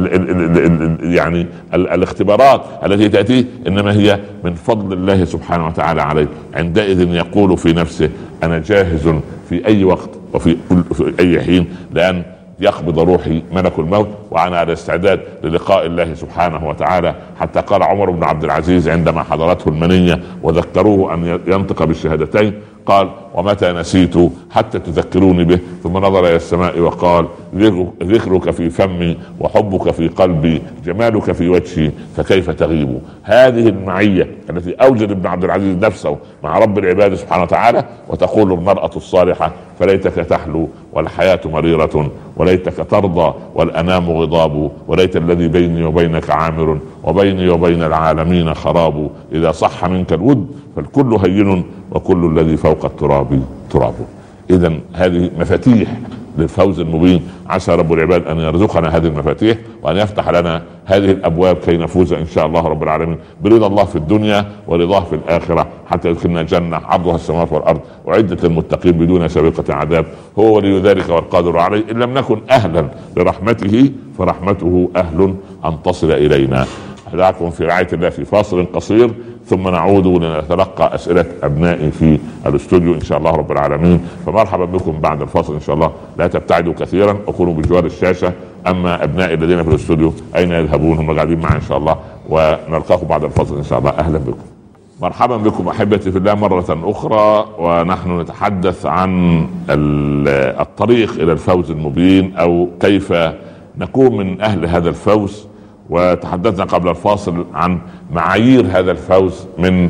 وال يعني ال الاختبارات التي تاتيه انما هي من فضل الله سبحانه وتعالى عليه. عندئذ يقول في نفسه انا جاهز في اي وقت وفي في اي حين لان يقبض روحي ملك الموت، وانا على استعداد للقاء الله سبحانه وتعالى. حتى قال عمر بن عبد العزيز عندما حضرته المنية وذكروه ان ينطق بالشهادتين قال ومتى نسيت حتى تذكروني به، ثم نظر الى السماء وقال ذكرك في فمي وحبك في قلبي جمالك في وجهي فكيف تغيب. هذه المعية التي اوجد ابن عبد العزيز نفسه مع رب العباد سبحانه وتعالى. وتقول المرأة الصالحة فليتك تحلو والحياة مريرة وليتك ترضى والأنام غضاب وليت الذي بيني وبينك عامر وبيني وبين العالمين خراب. إذا صح منك الود فالكل هين وكل الذي فوق التراب تراب. إذا هذه مفاتيح للفوز المبين. عسى رب العباد أن يرزقنا هذه المفاتيح وأن يفتح لنا هذه الأبواب كي نفوز إن شاء الله رب العالمين برضا الله في الدنيا ورضاه في الآخرة، حتى يدخلنا جنة عرضها السماوات والأرض وعدة للمتقين بدون سابقة عذاب. هو ولي ذلك والقادر عليه. إن لم نكن أهلا لرحمته فرحمته أهل أن تصل إلينا. أدعكم في رعاية الله في فاصل قصير ثم نعود لنتلقى أسئلة أبنائي في الاستوديو إن شاء الله رب العالمين. فمرحبا بكم بعد الفاصل إن شاء الله. لا تبتعدوا كثيرا، أكونوا بجوار الشاشة. أما أبنائي الذين في الاستوديو أين يذهبون؟ هم قاعدين معي إن شاء الله، ونلقاكم بعد الفاصل إن شاء الله. أهلا بكم، مرحبا بكم أحبتي في الله مرة أخرى. ونحن نتحدث عن الطريق إلى الفوز المبين أو كيف نكون من أهل هذا الفوز. وتحدثنا قبل الفاصل عن معايير هذا الفوز من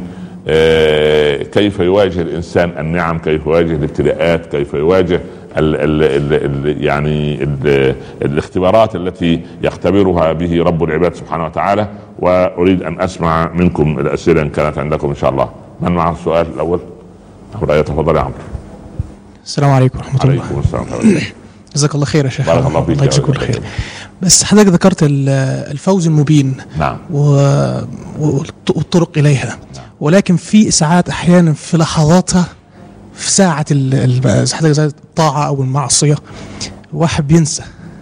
كيف يواجه الإنسان النعم، كيف يواجه الابتلاءات، كيف يواجه ال ال ال يعني ال الاختبارات التي يختبرها به رب العباد سبحانه وتعالى. وأريد أن أسمع منكم الأسئلة إن كانت عندكم إن شاء الله. من معه السؤال الأول؟ تفضل يا عمرو. السلام عليكم ورحمة الله. عليكم السلام ورحمة الله. جزاك الله خير يا شيخ. بارك الله فيك. الله يجزيك كل خير. بس حضرتك ذكرت الفوز المبين. نعم. والطرق إليها. نعم. ولكن في ساعات أحيانا في لحظاتها في ساعة حضرتك الطاعة أو المعصية واحد بينسى.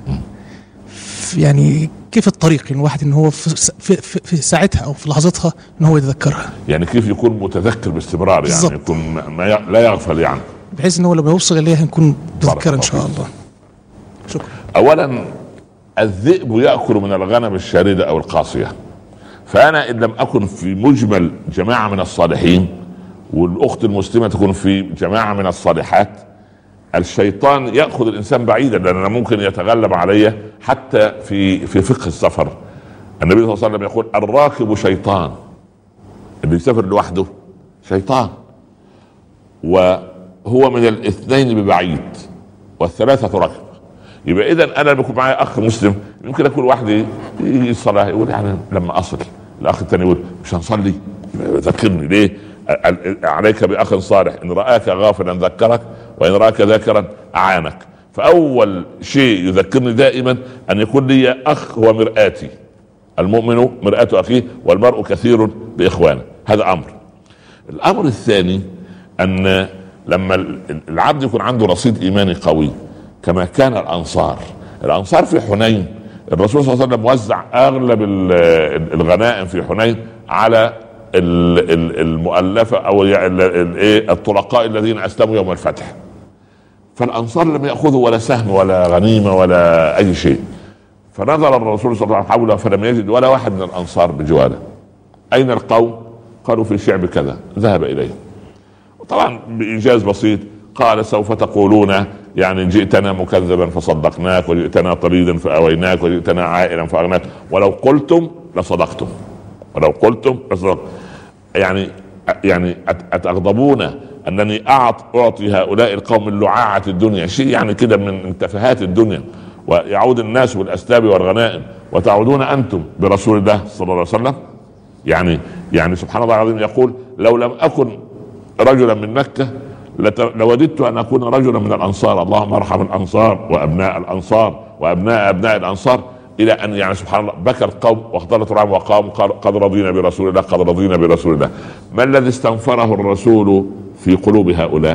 يعني كيف الطريق يعني الواحد إن هو في, في, في ساعتها أو في لحظتها إن هو يتذكرها؟ يعني كيف يكون متذكر باستمرار؟ يعني بالزبط. يكون ما لا يغفل يعني، بحيث إنه لما يوصل إليها نكون تذكر إن شاء الله. شكرا. أولا الذئب يأكل من الغنم الشاردة أو القاسية. فأنا إن لم أكن في مجمل جماعة من الصالحين والأخت المسلمة تكون في جماعة من الصالحات، الشيطان يأخذ الإنسان بعيدا، لأنه ممكن يتغلب عليه. حتى في في فقه السفر النبي صلى الله عليه وسلم يقول الراكب شيطان، اللي يسافر لوحده شيطان. هو من الاثنين ببعيد والثلاثة ركب. يبقى اذا انا بكون معايا اخ مسلم يمكن اكون واحد يجي الصلاه يقول يعني لما اصل، الاخ الثاني يقول مش هنصلي ذكرني ليه؟ عليك باخ صالح ان راك غافلا ذكرك وان راك ذاكرا اعانك. فاول شيء يذكرني دائما ان يكون لي اخ هو مرآتي، المؤمن مرآة اخيه والمرء كثير باخوانه. هذا امر. الامر الثاني ان لما العبد يكون عنده رصيد ايماني قوي كما كان الانصار. الانصار في حنين الرسول صلى الله عليه وسلم وزع اغلب الغنائم في حنين على المؤلفه او الطلقاء الذين اسلموا يوم الفتح. فالانصار لم ياخذوا ولا سهم ولا غنيمه ولا اي شيء. فنظر الرسول صلى الله عليه وسلم حوله فلم يجد ولا واحد من الانصار بجواره. اين القوم؟ قالوا في شعب كذا. ذهب اليه طبعا بايجاز بسيط قال سوف تقولون يعني جئتنا مكذبا فصدقناك وجئتنا طريدا فاويناك وجئتنا عائلا فاغناك ولو قلتم لصدقتم ولو قلتم لصدقتم. يعني يعني اتغضبون انني اعطي هؤلاء القوم اللعاعة الدنيا شيء يعني كده من تفاهات الدنيا ويعود الناس بالاسباب والغنائم وتعودون انتم برسول الله صلى الله عليه وسلم. يعني يعني سبحان الله العظيم يقول لو لم اكن رجلا من مكة لوددت ان اكون رجلا من الانصار. اللهم ارحم الانصار وابناء الانصار وابناء ابناء الانصار. الى ان يعني سبحان الله بكى القوم واختلط رعب وقام قد رضينا برسول الله قد رضينا برسول الله. ما الذي استنفره الرسول في قلوب هؤلاء؟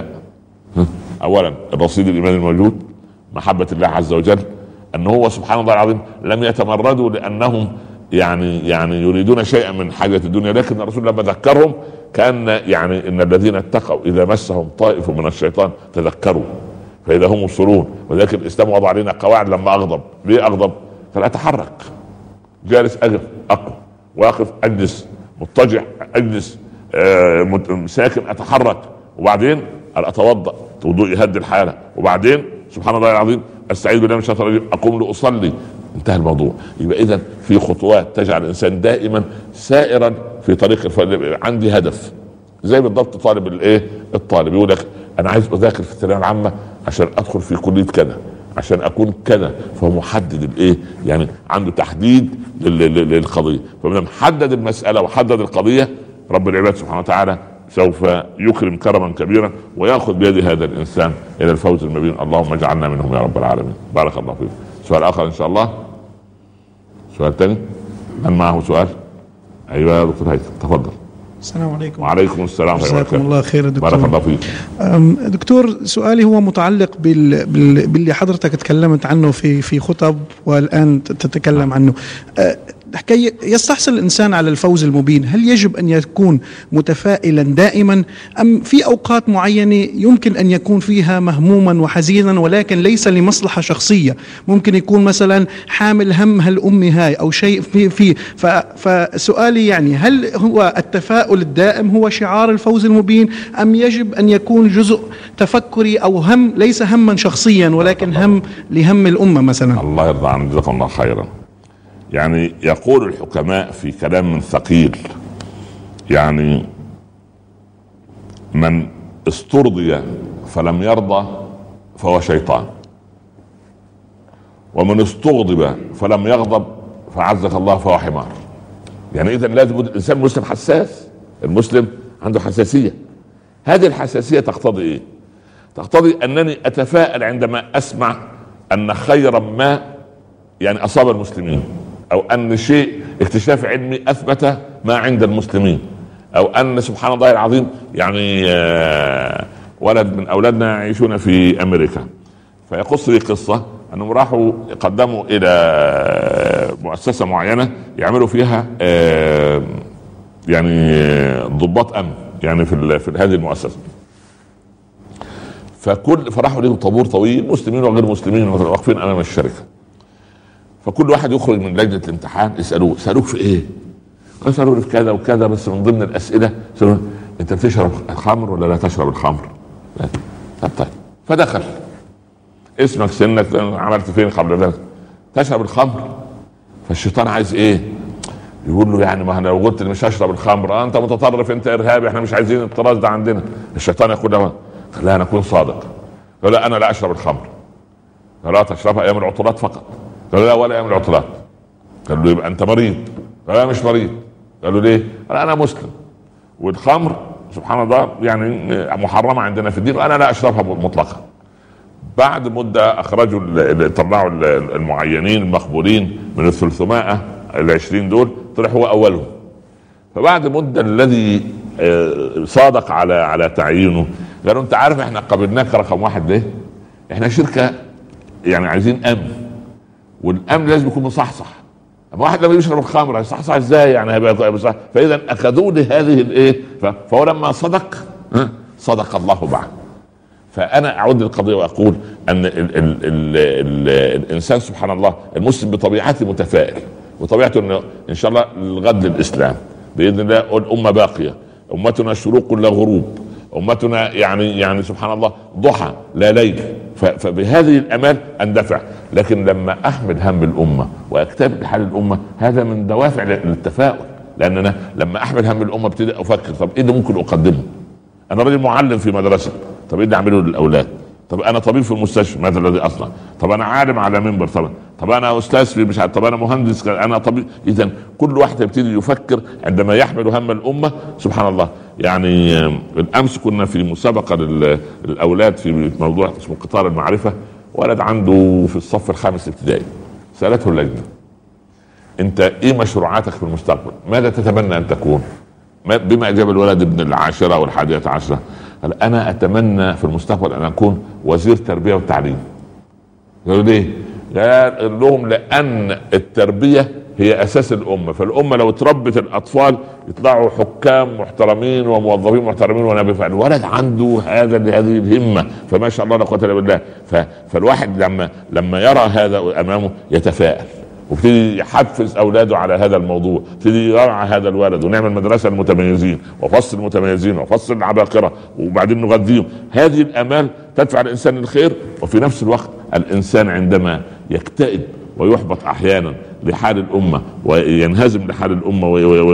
اولا الرصيد الايماني الموجود، محبة الله عز وجل، ان هو سبحان الله العظيم لم يتمردوا لانهم يعني يعني يريدون شيئا من حاجة الدنيا، لكن الرسول لما ذكرهم كان يعني ان الذين اتقوا اذا مسهم طائف من الشيطان تذكروا فاذا هم مبصرون. وذلك الاسلام وضع علينا قواعد لما اغضب. ليه اغضب؟ فلا اتحرك، جالس اقف اقف، واقف اجلس، مضطجع اجلس، آه ساكن اتحرك، وبعدين اتوضا وضوء يهدي الحاله، وبعدين سبحان الله العظيم استعيذ بالله من الشيطان الرجيم اقوم لاصلي. انتهى الموضوع. يبقى اذا في خطوات تجعل الانسان دائما سائرا في طريق الفضل. عندي هدف زي بالضبط طالب الايه الطالب يقول لك انا عايز اذاكر في الثانويه العامه عشان ادخل في كليه كذا عشان اكون كذا. فهو محدد الايه يعني عنده تحديد للقضيه. فما حدد المساله وحدد القضيه رب العباد سبحانه وتعالى سوف يكرم كرما كبيرا وياخذ بيد هذا الانسان الى الفوز المبين. اللهم اجعلنا منهم يا رب العالمين. بارك الله فيك. سؤال اخر ان شاء الله. سؤال ثاني من معه سؤال؟ ايوه يا دكتور هيثم تفضل. السلام عليكم. وعليكم السلام. جزاكم الله خير دكتور. بارك الله فيك. دكتور سؤالي هو متعلق بال... بال... باللي حضرتك تكلمت عنه في في خطب والان تتكلم عنه. كي يستحصل الإنسان على الفوز المبين هل يجب أن يكون متفائلا دائما أم في أوقات معينة يمكن أن يكون فيها مهموما وحزينا ولكن ليس لمصلحة شخصية؟ ممكن يكون مثلا حامل هم هالأم هاي أو شيء في, في فسؤالي يعني هل هو التفاؤل الدائم هو شعار الفوز المبين أم يجب أن يكون جزء تفكري أو هم ليس هما شخصيا ولكن هم لهم الأمة مثلا؟ الله يرضى عنك جزاكم الله خيرا. يعني يقول الحكماء في كلام ثقيل يعني من استرضي فلم يرضى فهو شيطان ومن استغضب فلم يغضب فعزك الله فهو حمار. يعني اذا لازم الانسان مسلم حساس. المسلم عنده حساسية. هذه الحساسية تقتضي ايه؟ تقتضي انني اتفائل عندما اسمع ان خيرا ما يعني اصاب المسلمين او ان شيء اكتشاف علمي اثبت ما عند المسلمين او ان سبحان الله العظيم يعني ولد من اولادنا يعيشون في امريكا فيقص لي قصة انهم راحوا قدموا الى مؤسسة معينة يعملوا فيها يعني ضباط امن يعني في, في هذه المؤسسة. فكل فراحوا لهم طابور طويل مسلمين وغير مسلمين واقفين امام الشركة. فكل واحد يخرج من لجنة الامتحان يسألوه سألوك في ايه؟ قال سألوني في كذا وكذا بس من ضمن الاسئلة سألوني انت بتشرب الخمر ولا لا تشرب الخمر؟ لا. طب طيب فدخل اسمك سنك عملت فين قبل ذلك؟ تشرب الخمر. فالشيطان عايز ايه؟ يقول له يعني ما انا لو قلت مش هشرب الخمر آه انت متطرف انت ارهابي احنا مش عايزين الطراز ده عندنا. الشيطان يقول له لا انا اكون صادق. قال لا انا لا اشرب الخمر. قال لا تشربها ايام العطلات فقط. قال لا ولا ايام العطلات. قال له يبقى انت مريض. قال لا مش مريض. قال له ليه؟ قال انا مسلم والخمر سبحان الله يعني محرمه عندنا في الدين وانا لا اشربها مطلقا. بعد مده اخرجوا طلعوا المعينين المخبولين من الثلثمائة العشرين دول، طلع هو اولهم. فبعد مده الذي صادق على على تعيينه قالوا انت عارف احنا قبلناك رقم واحد ليه؟ احنا شركه يعني عايزين امن، والامن لازم يكون مصحصح. اما واحد لما يشرب الخمر هيصحصح ازاي يعني؟ هيبقى بصح. فاذا اخذوا لي هذه الايه، فهو لما صدق صدق الله معه. فانا اعود للقضيه واقول ان ال ال ال ال الانسان سبحان الله المسلم بطبيعته متفائل، وطبيعته انه ان شاء الله الغد للاسلام باذن الله. الامه باقيه، امتنا شروق لا غروب، امتنا يعني يعني سبحان الله ضحى لا ليل. فبهذه الامال اندفع. لكن لما احمل هم الامه واكتب حال الامه هذا من دوافع للتفاؤل، لان انا لما احمل هم الامه ابتدي افكر طب ايه اللي ممكن اقدمه؟ انا راجل معلم في مدرسه، طب ايه اللي اعمله للاولاد؟ طب انا طبيب في المستشفى، ماذا الذي اصنع؟ طب انا عالم على منبر، طب طب انا استاذ في مش عارف، طب انا مهندس، انا طبيب. اذا كل واحد يبتدي يفكر عندما يحمل هم الامه سبحان الله. يعني الامس كنا في مسابقه للاولاد في موضوع اسمه قطار المعرفه، ولد عنده في الصف الخامس ابتدائي، سالته اللجنه انت ايه مشروعاتك في المستقبل؟ ماذا تتمنى ان تكون؟ بما اجاب الولد ابن العاشره والحادية عشره قال انا اتمنى في المستقبل ان اكون وزير تربيه والتعليم. قالوا ليه؟ قال لهم لان التربيه هي اساس الامه، فالامه لو تربت الاطفال يطلعوا حكام محترمين وموظفين محترمين ونبي. الولد عنده هذا هذه الهمه، فما شاء الله لا قوه الا بالله. فالواحد لما لما يرى هذا امامه يتفائل، وابتدي يحفز اولاده على هذا الموضوع، ابتدي يرعى هذا الولد، ونعمل مدرسه المتميزين وفصل المتميزين وفصل العباقره وبعدين نغذيهم. هذه الامال تدفع الانسان للخير. وفي نفس الوقت الانسان عندما يكتئب ويحبط احيانا لحال الامه وينهزم لحال الامه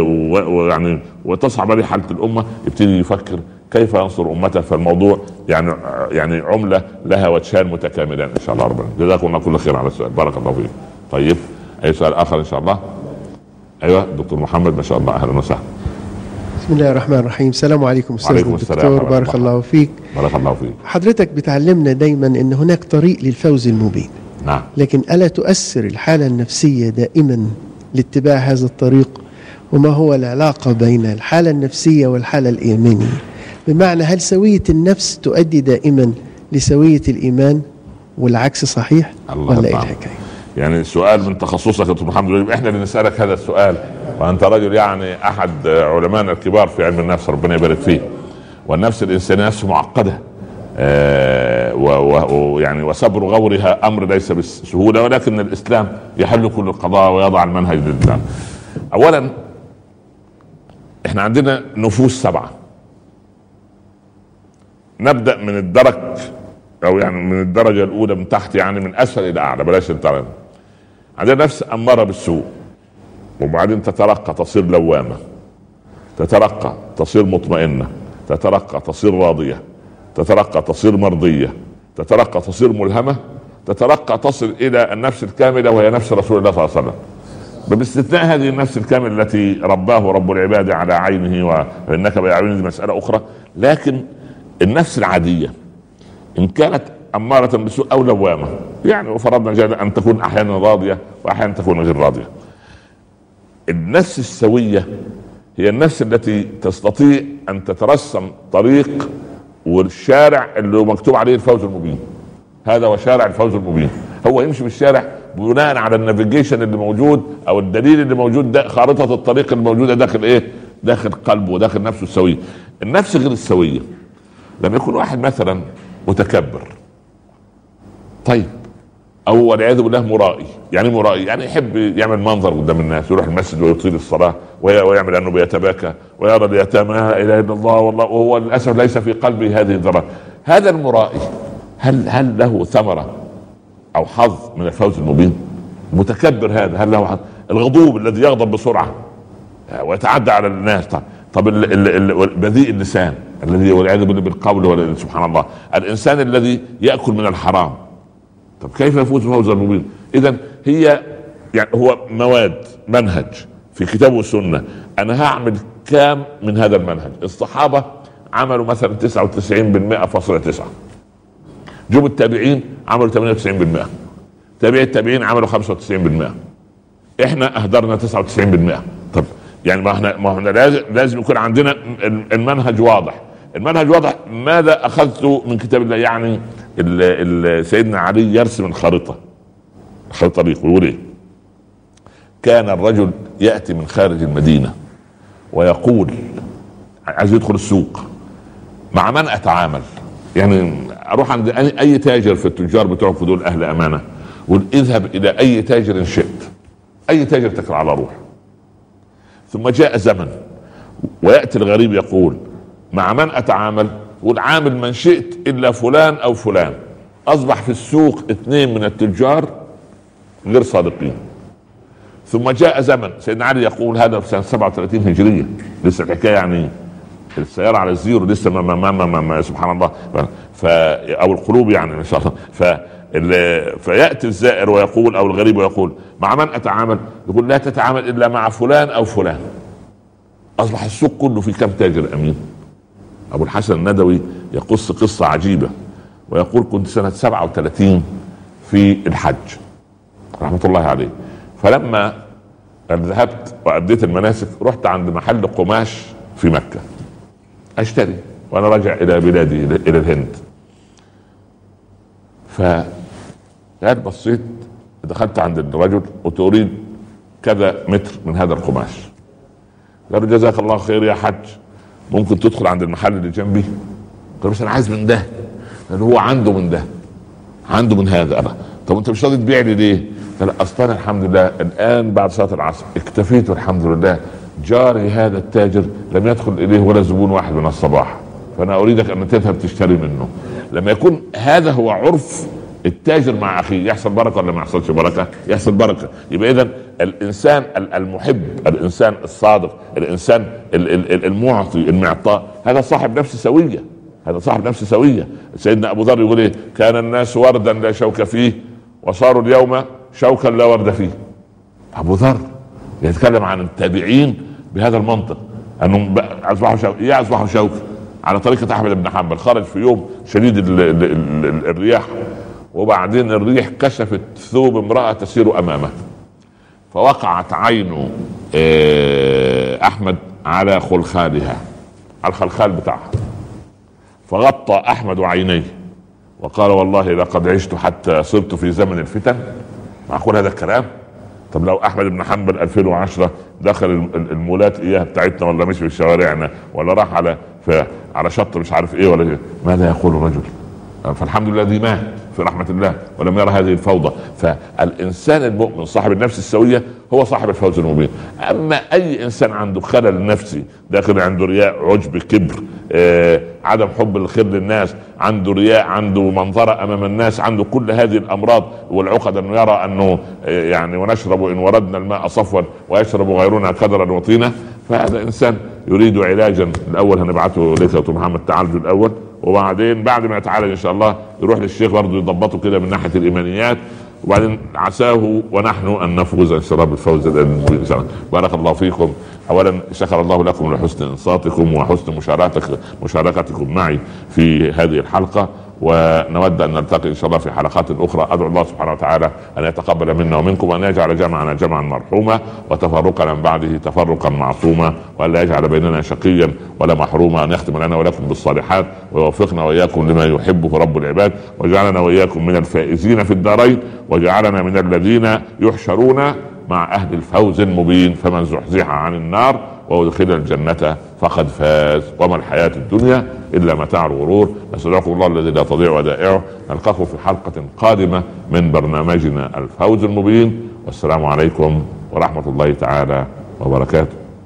ويعني وتصعب عليه حاله الامه، يبتدي يفكر كيف ينصر امته. فالموضوع يعني يعني عمله لها وجهان متكاملان ان شاء الله. ربنا جزاكم الله كل خير على السؤال، بارك الله فيك. طيب اي سؤال اخر ان شاء الله؟ ايوه دكتور محمد ما شاء الله، اهلا وسهلا. بسم الله الرحمن الرحيم. السلام عليكم استاذ الدكتور، بارك الله فيك. بارك الله فيك. حضرتك بتعلمنا دايما ان هناك طريق للفوز المبين. نعم. لكن الا تؤثر الحاله النفسيه دائما لاتباع هذا الطريق؟ وما هو العلاقه بين الحاله النفسيه والحاله الايمانيه؟ بمعنى هل سويه النفس تؤدي دائما لسويه الايمان والعكس صحيح ولا ايه الحكايه؟ يعني سؤال من تخصصك يا دكتور محمد، احنا اللي نسالك هذا السؤال، وانت رجل يعني احد علمائنا الكبار في علم النفس ربنا يبارك فيه. والنفس الانسانيه نفس معقده آه ويعني وصبر غورها امر ليس بسهوله، ولكن الاسلام يحل كل القضاء ويضع المنهج للاسلام. اولا احنا عندنا نفوس سبعه، نبدا من الدرك او يعني من الدرجه الاولى من تحت، يعني من اسفل الى اعلى، بلاش انت. عندنا نفس اماره بالسوء، وبعدين تترقى تصير لوامه، تترقى تصير مطمئنه، تترقى تصير راضيه، تترقى تصير مرضيه، تترقى تصير ملهمه، تترقى تصل الى النفس الكامله وهي نفس رسول الله صلى الله عليه وسلم. باستثناء هذه النفس الكامله التي رباه رب العباد على عينه وانك باعينه، دي مساله اخرى. لكن النفس العاديه ان كانت اماره بالسوء او لوامه، يعني وفرضنا جاء ان تكون احيانا راضيه واحيانا تكون غير راضيه. النفس السويه هي النفس التي تستطيع ان تترسم طريق والشارع اللي مكتوب عليه الفوز المبين. هذا هو شارع الفوز المبين. هو يمشي بالشارع بناء على النافيجيشن اللي موجود او الدليل اللي موجود، ده خارطه الطريق الموجوده داخل ايه؟ داخل قلبه وداخل نفسه السويه. النفس غير السويه لما يكون واحد مثلا متكبر، طيب، او والعياذ بالله مرائي. يعني مرائي يعني يحب يعمل منظر قدام الناس، يروح المسجد ويطيل الصلاه ويعمل انه بيتباكى ويرى اليتامى لا اله الا الله والله، وهو للاسف ليس في قلبه هذه الذره. هذا المرائي هل هل له ثمره او حظ من الفوز المبين؟ المتكبر هذا هل له حظ؟ الغضوب الذي يغضب بسرعه ويتعدى على الناس، طيب طب بذيء اللسان الذي والعياذ بالله بالقول، سبحان الله، الانسان الذي ياكل من الحرام، طب كيف يفوز فوزا مبينا؟ اذا هي يعني هو مواد منهج في كتاب والسنه. انا هعمل كام من هذا المنهج؟ الصحابه عملوا مثلا تسعة وتسعين بالمئة فاصلة تسعة، جم التابعين عملوا ثمانية وتسعين بالمئة، تابعي التابعين عملوا خمسة وتسعين بالمئة، احنا اهدرنا تسعة وتسعين بالمئة. طب يعني ما احنا ما احنا لازم لازم يكون عندنا المنهج واضح. المنهج واضح. ماذا اخذت من كتاب الله؟ يعني ال ال سيدنا علي يرسم الخريطه، خريطه طريق، ويقول ايه؟ كان الرجل ياتي من خارج المدينه ويقول عايز يدخل السوق، مع من اتعامل؟ يعني اروح عند اي تاجر في التجار بتوعك دول اهل امانه، وقل اذهب الى اي تاجر شئت، اي تاجر تكل على روح. ثم جاء زمن وياتي الغريب يقول مع من اتعامل؟ والعامل من شئت الا فلان او فلان. اصبح في السوق اثنين من التجار غير صادقين. ثم جاء زمن سيدنا علي يقول هذا في سنه سبعة وثلاثين هجريه، لسه الحكايه يعني السياره على الزيرو لسه ما ما ما, ما, ما سبحان الله، ف او القلوب يعني ان شاء الله. ف فياتي الزائر ويقول او الغريب ويقول مع من اتعامل؟ يقول لا تتعامل الا مع فلان او فلان. اصبح السوق كله في كم تاجر امين؟ ابو الحسن الندوي يقص قصه عجيبه ويقول كنت سنه سبعة وثلاثين في الحج رحمه الله عليه، فلما ذهبت واديت المناسك رحت عند محل قماش في مكه اشتري وانا راجع الى بلادي الى الهند. فقال بصيت دخلت عند الرجل وتريد كذا متر من هذا القماش. قال جزاك الله خير يا حج، ممكن تدخل عند المحل اللي جنبي؟ قال بس انا عايز من ده. قال هو عنده من ده، عنده من هذا. انا طب انت مش راضي تبيع لي ليه؟ قال اصلا الحمد لله الان بعد صلاه العصر اكتفيت والحمد لله، جاري هذا التاجر لم يدخل اليه ولا زبون واحد من الصباح، فانا اريدك ان تذهب تشتري منه. لما يكون هذا هو عرف التاجر مع اخيه يحصل بركه ولا ما يحصلش بركه؟ يحصل بركه. يبقى اذا الانسان المحب، الانسان الصادق، الانسان المعطي المعطاء، هذا صاحب نفس سويه، هذا صاحب نفس سويه. سيدنا ابو ذر يقول ايه؟ كان الناس وردا لا شوك فيه وصاروا اليوم شوكا لا ورد فيه. ابو ذر يتكلم عن التابعين بهذا المنطق، انهم اصبحوا شوك. ايه اصبحوا شوك؟ على طريقه احمد بن حنبل، خرج في يوم شديد ال ال ال الرياح، وبعدين الريح كشفت ثوب امراه تسير امامه، فوقعت عين احمد على خلخالها، على الخلخال بتاعها، فغطى احمد عينيه وقال والله لقد عشت حتى صرت في زمن الفتن. معقول هذا الكلام؟ طب لو احمد بن حنبل ألفين وعشرة دخل المولات اياها بتاعتنا، ولا مشي في شوارعنا، ولا راح على على شط مش عارف ايه ولا إيه، ماذا يقول الرجل؟ فالحمد لله الذي مات في رحمة الله ولم يرى هذه الفوضى. فالإنسان المؤمن صاحب النفس السوية هو صاحب الفوز المبين. أما أي إنسان عنده خلل نفسي داخل، عنده رياء، عجب، كبر، آه، عدم حب الخير للناس، عنده رياء، عنده منظرة أمام الناس، عنده كل هذه الأمراض والعقد، أنه يرى أنه آه يعني ونشرب إن وردنا الماء صفوا ويشرب غيرنا كدرا وطينا، فهذا إنسان يريد علاجا. الأول هنبعثه ليس دكتور محمد تعالجه الأول، وبعدين بعد ما يتعالج ان شاء الله يروح للشيخ برضه يضبطه كده من ناحيه الايمانيات، وبعدين عساه ونحن ان نفوز ان شاء الله بالفوز ان شاء الله. بارك الله فيكم. اولا شكر الله لكم لحسن انصاتكم وحسن مشاركتكم مشاركتكم معي في هذه الحلقه، ونود ان نلتقي ان شاء الله في حلقات اخرى. ادعو الله سبحانه وتعالى ان يتقبل منا ومنكم، وان يجعل جمعنا جمعا مرحوما وتفرقنا من بعده تفرقا معصوما، وان لا يجعل بيننا شقيا ولا محروما، ان يختم لنا ولكم بالصالحات ويوفقنا واياكم لما يحبه رب العباد، وجعلنا واياكم من الفائزين في الدارين، وجعلنا من الذين يحشرون مع اهل الفوز المبين. فمن زحزح عن النار وادخل الجنة فقد فاز، وما الحياة الدنيا إلا متاع الغرور. نسألكم الله الذي لا تضيع ودائعه. نلقاكم في حلقة قادمة من برنامجنا الفوز المبين، والسلام عليكم ورحمة الله تعالى وبركاته.